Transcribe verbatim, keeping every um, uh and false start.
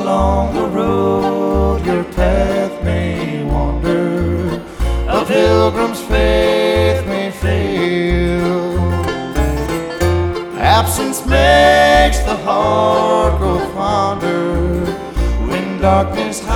Along the road your path may wander, a pilgrim's faith may fail. Absence makes the heart grow fonder when darkness